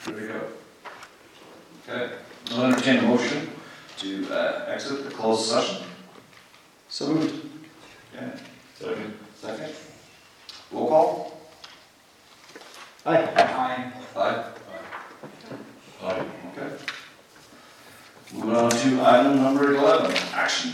There we go. Okay, I'll entertain a motion to exit the closed session. So moved. Okay. Second. Roll call. Aye. Aye. Aye. Aye. Okay. Moving on to item number 11, action.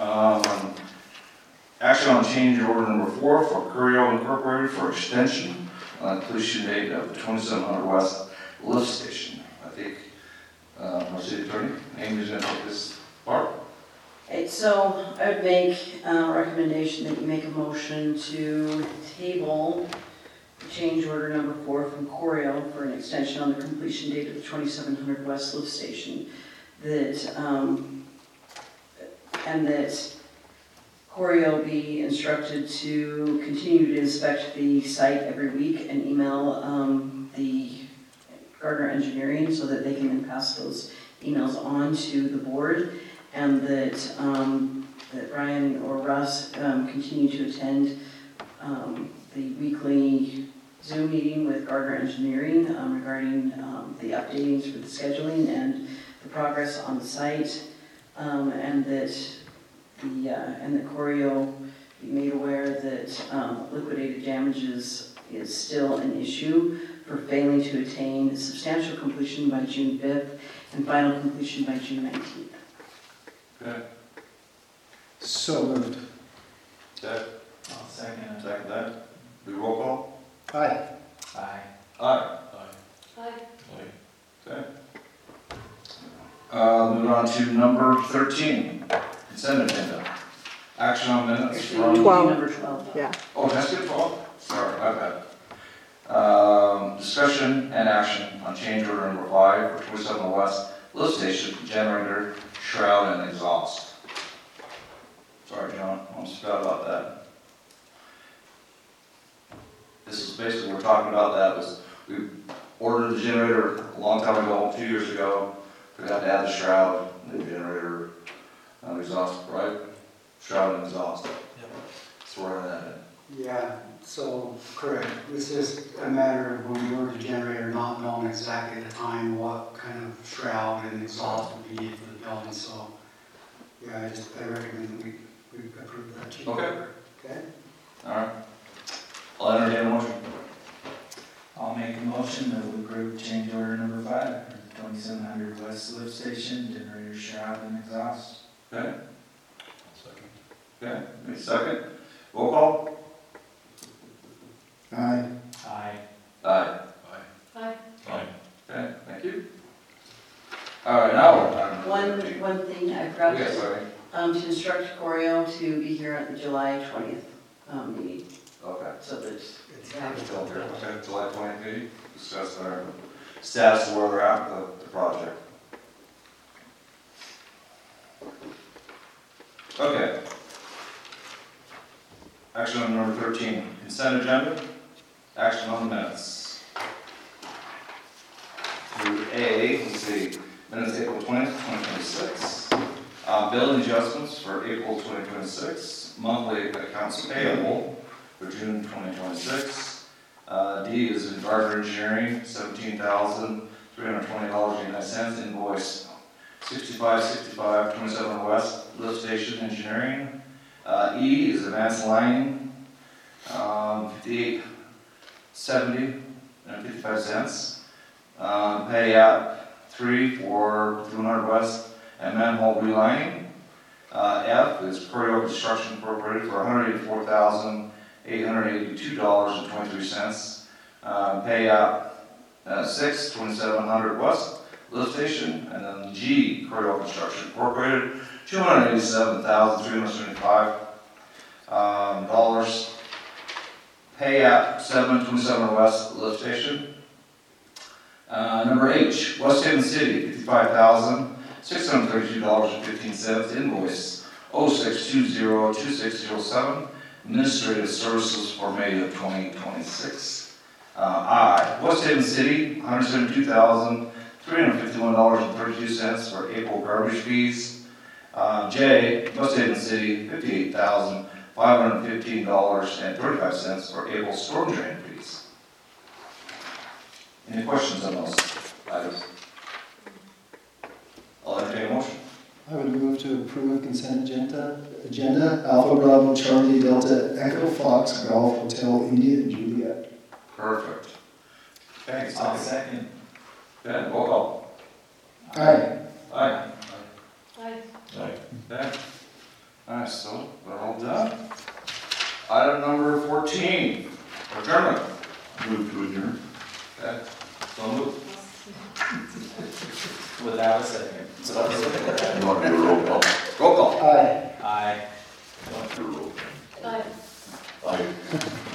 Action on change order number 4 for Curio Incorporated for extension on completion date of the 2700 West lift station. I think our city attorney, Amy's going to take this part. Okay, so I would make a recommendation that you make a motion to table change order number 4 from Corio for an extension on the completion date of the 2700 West lift station. And that Corio be instructed to continue to inspect the site every week and email the Gardner Engineering so that they can then pass those emails on to the board, and that Brian or Russ continue to attend the weekly Zoom meeting with Gardner Engineering regarding the updatings for the scheduling and the progress on the site, and that Corio be made aware that liquidated damages is still an issue for failing to attain substantial completion by June 5th and final completion by June 19th. Okay. So moved. Okay. I'll second. Second that. Do roll call. Aye. Aye. Aye. Aye. Okay. Moving on to number 13, consent agenda. Action on minutes Actually, from... 12. Number 12. Yeah. Oh, that's good, 12? Sorry, my bad. Discussion and action on change order number 5 for 27 West lift station generator, shroud, and exhaust. Sorry, John, I almost forgot about that. This is basically what we're talking about. That was, we ordered the generator a long time ago, 2 years ago. Forgot to add the shroud, the generator, exhaust, right? Shroud and exhaust. Yep. So we're in that. Yeah, so, correct. This is a matter of when we ordered the generator, not knowing exactly at the time what kind of shroud and exhaust would be needed for the building, so, yeah, I recommend that we approve that change. Okay. Okay? All right. I'll entertain a motion. I'll make a motion that we approve change order number 5 for the 2700 West lift station, generator, shroud, and exhaust. Okay. Okay, wait a second. Roll call. Aye. Aye. Aye. Aye. Aye. Okay, thank you. All right, now we're on. One thing I forgot Okay, sorry. to instruct Corio to be here at the July 20th meeting, Okay. so that It's Still here. Okay, July 20th meeting, discuss our status of where we're at with the project. Okay. Action on number 13, consent agenda. Action on the minutes. Through A, let's see, minutes April 20th, 2026. Billing adjustments for April 2026. Monthly accounts payable for June 2026. D is in Gardner Engineering, $17,320.89. Invoice 6565 27 West Lift Station Engineering. E is Advanced Lining, 5870 and 55 cents. Pay app 3 for 200 West and manhole relining. F is Curio Construction Incorporated for $184,882.23. Pay app 6 2700 West Lift Station. And then G, Curio Construction Incorporated, $287,375. Pay app 727 West Lift Station. Number H, West Haven City, $55,632.15. Invoice 06202607. Administrative Services for May of 2026. I, West Haven City, $172,351.32 for April garbage fees. J, West Haven City, $58,515.35 for April storm drain fees. Any questions on those? items. I'll entertain a motion. I would move to approve consent agenda, Alpha Bravo Charlie Delta Echo Fox Golf Hotel India Juliet. Perfect. Thanks, I'll Tom. second. Ben, roll call. Aye. Aye. Aye. Ben. Alright, so we're all done. Item number 14, adjournment. Move to adjourn. Okay, so moved. Without a second. You want to do a roll call? Roll call. Aye. Aye. Do a roll call. Aye. Aye.